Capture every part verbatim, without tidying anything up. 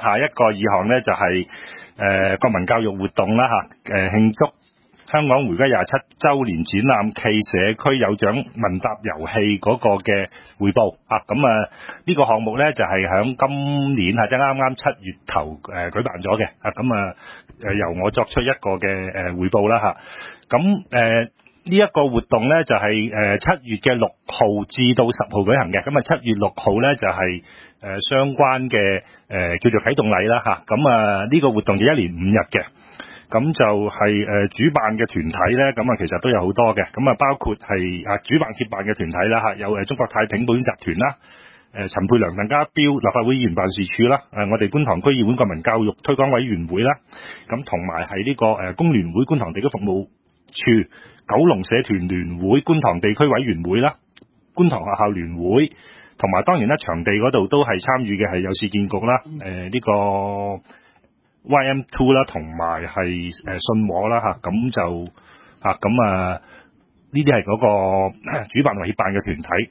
下一個議項咧就係、是、誒、呃、國民教育活動啦嚇，誒、呃、慶祝香港回歸廿七週年展覽暨社區有獎問答遊戲嗰個嘅匯報啊，咁啊呢個項目咧就係、是、響今年係即係啱啱七月頭誒、呃、舉辦咗嘅啊，咁啊誒由我作出一個嘅誒、呃、匯報啦嚇，咁、啊、誒。呃呢一個活動咧就係誒七月嘅六號至到十號舉行嘅，咁啊七月六號咧就係誒相關嘅誒叫做啟動禮啦嚇，咁啊呢個活動就一連五日嘅，咁就係誒主辦嘅團體咧，咁啊其實都有好多嘅，咁啊包括係啊主辦協辦嘅團體啦嚇，有誒中國太平保險集團啦，誒陳沛良鄧家彪立法會議員辦事處啦，誒我哋觀塘區議會國民教育推廣委員會啦，咁同埋係呢個誒工聯會觀塘地區服務處、九龍社團聯會觀塘地區委員會啦、觀塘學校聯會，同埋當然啦，場地嗰度都係參與嘅係有市建局啦、誒、呃、呢、這個 Y M 二 啦，同埋係誒信和啦嚇，咁就嚇咁啊呢啲係嗰個主辦同協辦嘅團體。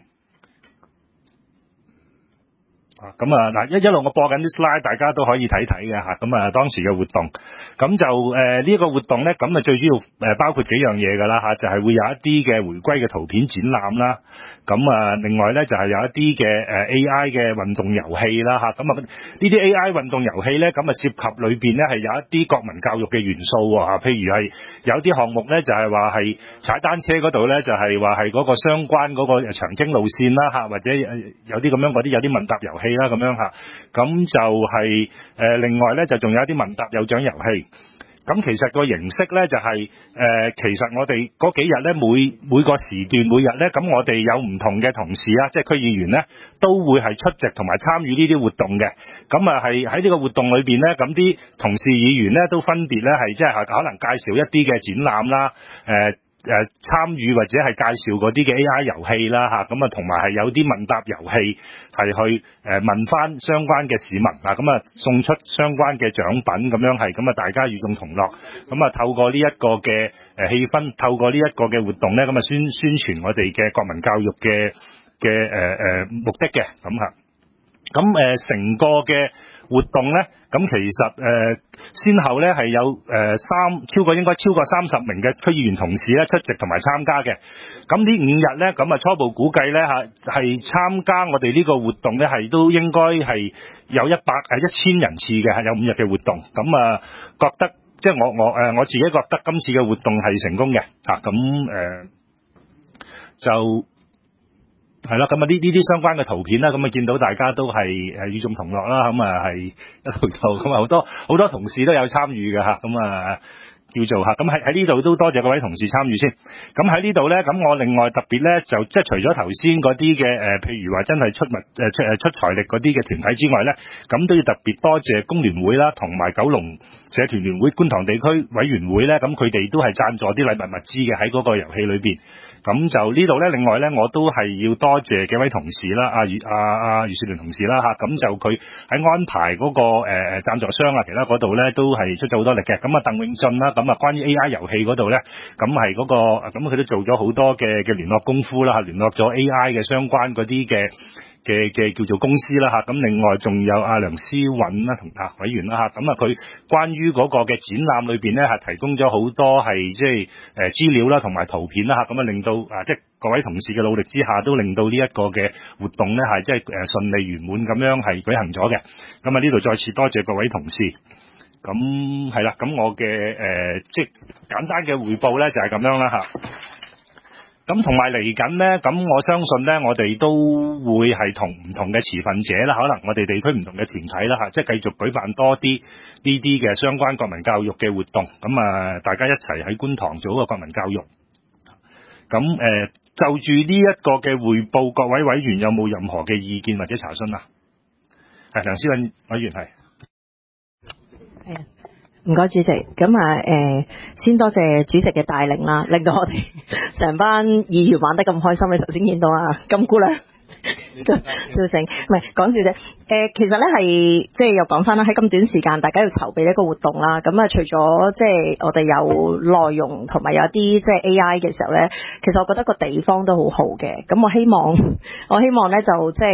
咁啊嗱，一一路我播緊啲 slide， 大家都可以睇睇嘅嚇。咁啊當時嘅活動，咁就誒呢、呃這個活動咧，咁啊最主要誒包括幾樣嘢㗎啦嚇，就係、是、會有一啲嘅回歸嘅圖片展覽啦。咁啊另外咧就係、是、有一啲嘅誒 A I 嘅運動遊戲啦嚇。咁啊呢啲 A I 運動遊戲咧，咁啊涉及裏邊咧係有一啲國民教育嘅元素喎嚇。譬如係有啲項目咧就係話係踩單車嗰度咧，就係話係嗰個相關嗰個長征路線啦嚇，或者有啲咁樣嗰啲有啲問答遊戲啦咁樣嚇，咁就係、是、誒、呃、另外咧就仲有一啲問答有獎遊戲，咁其實個形式咧就係、是、誒、呃、其實我哋嗰幾日咧每每個時段每日咧，咁我哋有唔同嘅同事啊，即係區議員咧都會係出席同埋參與呢啲活動嘅，咁啊係喺呢個活動裏邊咧，咁啲同事議員咧都分別咧係即係可能介紹一啲嘅展覽啦，誒、呃。誒、呃、參與或者係介紹嗰啲嘅 A I 遊戲啦嚇，咁啊同埋係有啲問答遊戲係去誒、呃、問翻相關嘅市民啊，咁啊送出相關嘅獎品咁樣係，咁啊大家與眾同樂，咁啊透過呢一個嘅誒氣氛，透過呢一個嘅活動咧，咁啊宣宣傳我哋嘅國民教育嘅嘅誒誒目的嘅咁嚇，咁誒成個嘅活動咧，咁其實誒、呃、先後咧係有誒三、呃、超過應該超過三十名嘅區議員同事咧出席同埋參加嘅。咁呢五日咧，咁啊初步估計咧嚇係參加我哋呢個活動咧係都應該係有一百誒一千人次嘅，係有五日嘅活動。咁啊覺得即係我我誒、呃、我自己覺得今次嘅活動係成功嘅嚇。咁、啊、誒、呃、就。係啦，咁啊呢呢啲相關嘅圖片啦，咁啊見到大家都係誒與眾同樂啦，咁啊係一路做，咁啊好多好多同事都有參與嘅嚇，咁啊叫做嚇，咁喺喺呢度都多謝各位同事參與先。咁喺呢度咧，咁我另外特別咧就即係除咗頭先嗰啲嘅誒，譬如話真係出物誒出誒出財力嗰啲嘅團體之外咧，咁都要特別多謝工聯會啦，同埋九龍社團聯會觀塘地區委員會咧，咁佢哋都係贊助啲禮物物資嘅喺嗰個遊戲裏邊。咁就呢度咧，另外咧，我都係要多謝幾位同事啦，阿余阿阿余雪蓮同事啦嚇，咁就佢喺安排嗰、那個誒誒贊助商啊，其他嗰度咧都係出咗好多力嘅。咁啊，鄧永進啦，咁啊，關於 A I 遊戲嗰度咧，咁係嗰個，咁佢都做咗好多嘅嘅聯絡功夫啦嚇，聯絡咗 A I 嘅相關嗰啲嘅嘅嘅叫做公司啦嚇。咁另外仲有阿梁思韻啦同啊委員啦嚇，咁啊佢關於嗰個嘅展覽裏邊咧係提供咗好多係即係誒資料啦同埋圖片啦嚇，咁啊令到啊即係各位同事嘅努力之下，都令到呢一個嘅活動咧係即係誒順利圓滿咁樣係舉行咗嘅。咁啊呢度再次多謝各位同事。咁係啦，咁我嘅誒、呃、即係簡單嘅匯報咧就係、是、咁樣啦嚇。咁同埋嚟緊咧，咁我相信咧，我哋都會係同唔同嘅持份者啦，可能我哋地區唔同嘅團體啦嚇，即係繼續舉辦多啲呢啲嘅相關國民教育嘅活動。咁啊，大家一齊喺觀塘做一個國民教育。咁誒、呃，就住呢一個嘅匯報，各位委員有冇任何嘅意見或者查詢啊？係梁思韻委員係。 係啊，唔該主席。咁啊，誒，先多謝主席嘅帶領啦，令到我哋成班議員玩得咁開心。你頭先見到啊，金姑娘做做成，唔係講笑啫。誒，其實咧係即係又講翻啦，喺咁短時間，大家要籌備一個活動啦。咁啊，除咗即係我哋有內容同埋有啲即係 A I 嘅時候咧，其實我覺得個地方都好好嘅。咁我希望，我希望咧就即係。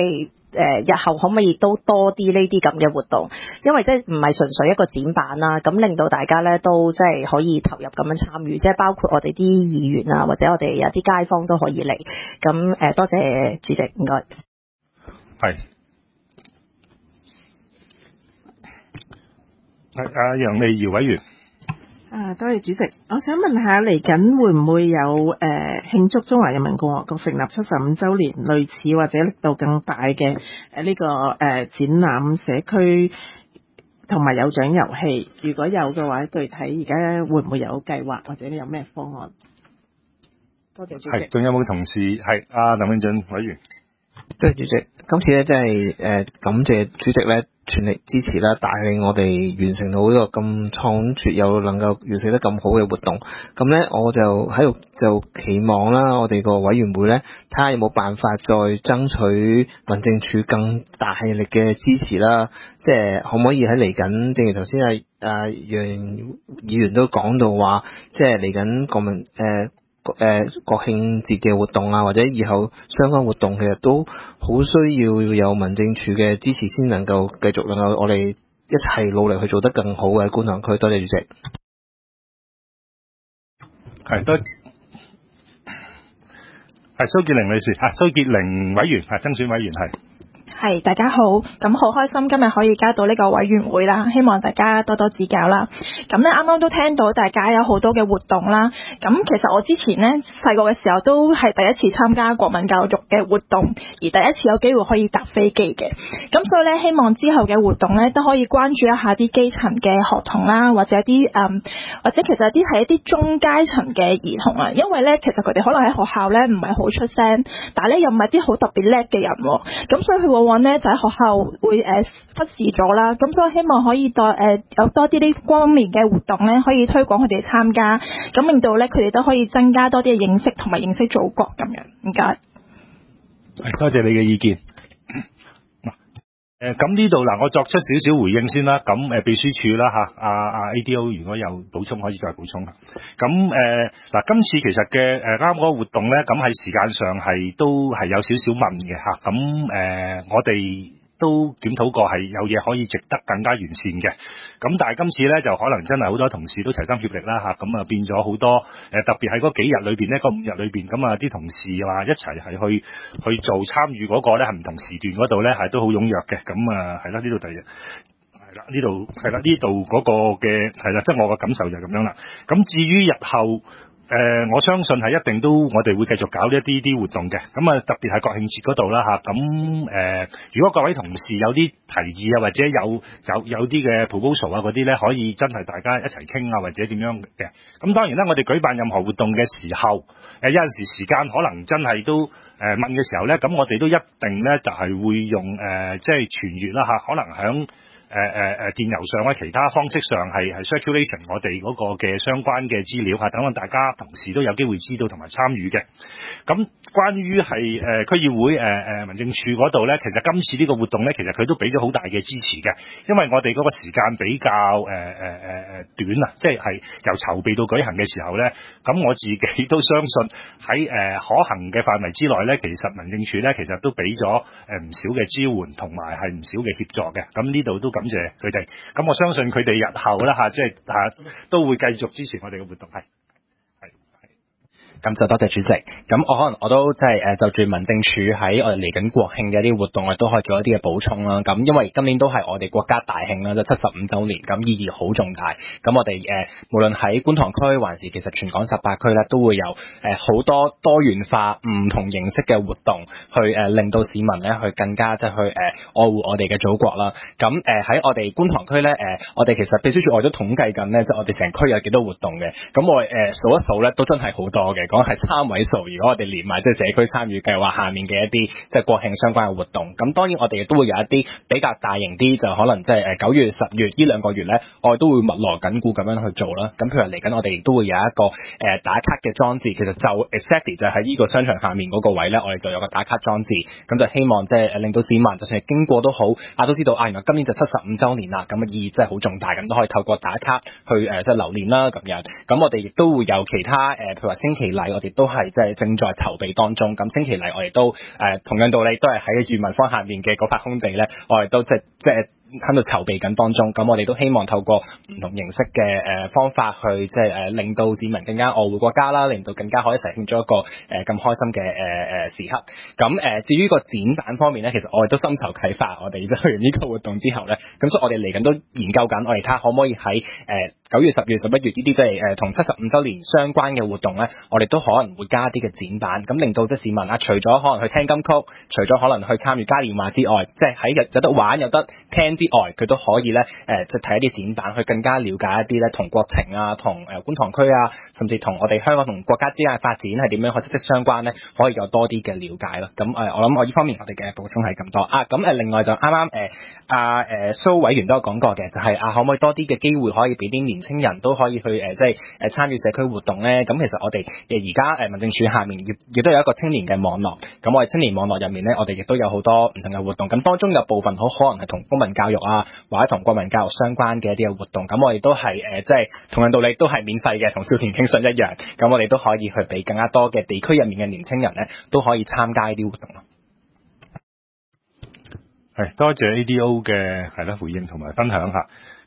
誒日後可唔可以都多啲呢啲咁嘅活動，因為即係唔係純粹一個展板啦，咁令到大家咧都即係可以投入咁樣參與，即係包括我哋啲議員啊，或者我哋有啲街坊都可以嚟。咁誒多謝主席，唔該。 係係阿楊利瑤委員。 啊，多謝主席。我想問下，嚟緊會唔會有誒慶祝中華人民共和國成立七十五週年類似或者力度更大嘅誒呢個誒、呃、展覽社區同埋有獎遊戲？如果有嘅話，具體而家會唔會有計劃或者有咩方案？多謝主席。 係，仲有冇同事係阿林永俊委員？ 多謝主席。今次咧，真係誒感謝主席咧全力支持啦，帶領我哋完成到呢個咁倉促又能夠完成得咁好嘅活動。咁咧，我就喺度就期望啦，我哋個委員會咧，睇下有冇辦法再爭取民政處更大力嘅支持啦。即係可唔可以喺嚟緊，正如頭先阿阿楊議員都講到話，即係嚟緊國民誒。呃誒、呃，國慶節嘅活動啊，或者以後相關活動，其實都好需要有民政處嘅支持，先能夠繼續能夠我哋一齊努力去做得更好嘅觀塘區。多謝主席。 係多，係蘇潔玲女士，啊，蘇潔玲委員，係爭選委員，係。 係，大家好，咁好開心今日可以加到呢個委員會啦，希望大家多多指教啦。咁咧啱啱都聽到大家有好多嘅活動啦，咁其實我之前呢，細個嘅時候都係第一次參加國民教育嘅活動，而第一次有機會可以搭飛機嘅。咁所以咧，希望之後嘅活動咧都可以關注一下啲基層嘅學童啦，或者一啲誒、嗯，或者其實有啲係一啲中階層嘅兒童啊，因為咧其實佢哋可能喺學校咧唔係好出聲，但係咧又唔係啲好特別叻嘅人，咁所以佢往往咧就喺學校會誒、呃、忽視咗啦，咁所以希望可以多誒、呃、有多啲呢方面嘅活動咧，可以推廣佢哋參加，咁令到咧佢哋都可以增加多啲嘅認識同埋認識祖國咁樣。唔該。 係，多謝你嘅意見。誒咁呢度嗱，我作出少少回應先啦。咁誒、呃、秘書處啦嚇，阿、啊、阿、啊、A D O 如果有補充，可以再補充啦。咁誒嗱，今次其實嘅誒啱嗰個活動咧，咁喺時間上係都係有少少問嘅嚇。咁誒、呃、我哋都檢討過係有嘢可以值得更加完善嘅，咁但係今次咧就可能真係好多同事都齊心協力啦嚇，咁啊變咗好多誒，特別係嗰幾日裏邊咧，嗰五日裏邊，咁啊啲同事話一齊係去去做參與嗰個咧，係唔同時段嗰度咧係都好踴躍嘅，咁啊係啦，呢度第一係啦，呢度係啦，呢度嗰個嘅係啦，即係我嘅感受就係咁樣啦。咁至於日後，誒、呃，我相信係一定都，我哋會繼續搞一啲啲活動嘅。咁啊，特別係國慶節嗰度啦嚇。咁誒、呃，如果各位同事有啲提議啊，或者有有有啲嘅 proposal 啊嗰啲咧，可以真係大家一齊傾啊，或者點樣嘅。咁當然啦，我哋舉辦任何活動嘅時候，誒、呃、有陣時時間可能真係都誒、呃、問嘅時候咧，咁我哋都一定咧就係、是、會用誒、呃、即係傳閱啦嚇，可能響。誒誒誒電郵上或者其他方式上係係 circulation 我哋嗰個嘅相關嘅資料嚇，等等大家同事都有機會知道同埋參與嘅。咁關於係誒、呃、區議會誒誒、呃、民政處嗰度咧，其實今次呢個活動咧，其實佢都俾咗好大嘅支持嘅，因為我哋嗰個時間比較誒誒誒誒短啊，即係係由籌備到舉行嘅時候咧，咁我自己都相信喺誒、呃、可行嘅範圍之內咧，其實民政處咧其實都俾咗誒唔少嘅支援同埋係唔少嘅協助嘅。咁呢度都感謝佢哋，咁我相信佢哋日後啦嚇，即係嚇都會繼續支持我哋嘅活動，係係係。 咁就多謝主席。咁我可能我都即係誒就住民政處喺我哋嚟緊國慶嘅一啲活動，我哋都可以做一啲嘅補充啦。咁因為今年都係我哋國家大慶啦，即係七十五週年，咁意義好重大。咁我哋誒、呃、無論喺觀塘區還是其實全港十八區咧，都會有誒好、呃、多多元化唔同形式嘅活動，去誒、呃、令到市民咧去更加即係去誒、呃、愛護我哋嘅祖國啦。咁誒喺我哋觀塘區咧，誒、呃、我哋其實秘書處我都統計緊咧，即係我哋成區有幾多活動嘅。咁我誒、呃、數一數咧，都真係好多嘅。講係三位數，如果我哋連埋即係社區參與計劃下面嘅一啲即係國慶相關嘅活動，咁當然我哋亦都會有一啲比較大型啲，就可能即係誒九月、十月呢兩個月咧，我哋都會密鑼緊鼓咁樣去做啦。咁譬如嚟緊，我哋亦都會有一個誒、呃、打卡嘅裝置，其實就 exactly 就喺呢個商場下面嗰個位咧，我哋就有個打卡裝置，咁就希望即係誒令到市民就算係經過都好，啊都知道啊原來今年就七十五週年啦，咁嘅意義真係好重大，咁都可以透過打卡去誒、呃、即係留念啦咁樣。咁我哋亦都會有其他誒、呃、譬如話升旗禮禮我哋都係即係正在籌備當中。咁升旗禮我哋都誒、呃、同樣道理都係喺裕民坊下面嘅嗰塊空地咧，我哋都即係即係喺度籌備緊當中。咁我哋都希望透過唔同形式嘅誒方法去即係誒令到市民更加愛護國家啦，令到更加可以一齊慶祝一個誒咁、呃、開心嘅誒誒時刻。咁誒、呃、至於個展板方面咧，其實我哋都深受啟發。我哋即係去完呢個活動之後咧，咁所以我哋嚟緊都研究緊，我哋睇下可唔可以喺誒九月、十月、十一月呢啲即係誒同七十五週年相關嘅活動咧，我哋都可能會加一啲嘅展板，咁令到即係市民啊，除咗可能去聽金曲，除咗可能去參與嘉年華之外，即係喺有有得玩有得聽之外，佢都可以咧誒即係睇一啲展板，去更加了解一啲咧同國情啊、同誒觀塘區啊，甚至同我哋香港同國家之間嘅發展係點樣可息息相關咧，可以有多啲嘅了解咯。咁誒、呃，我諗我呢方面我哋嘅補充係咁多啊。咁誒，另外就啱啱誒阿誒蘇委員都有講過嘅，就係、是、啊可唔可以多啲嘅機會可以俾啲年青人都可以去誒、呃、即係誒參與社區活動咧？咁其實我哋誒而家誒民政處下面亦亦都有一個青年嘅網絡，咁我哋青年網絡入面咧，我哋亦都有好多唔同嘅活動，咁當中有部分好可能係同公民教育啊，或者同國民教育相關嘅一啲嘅活動，咁我哋都係誒、呃、即係同樣道理都係免費嘅，同少年傾信一樣，咁我哋都可以去俾更加多嘅地區入面嘅年青人咧，都可以參加呢啲活動咯。 係多謝 A D O 嘅係啦回應同埋分享下。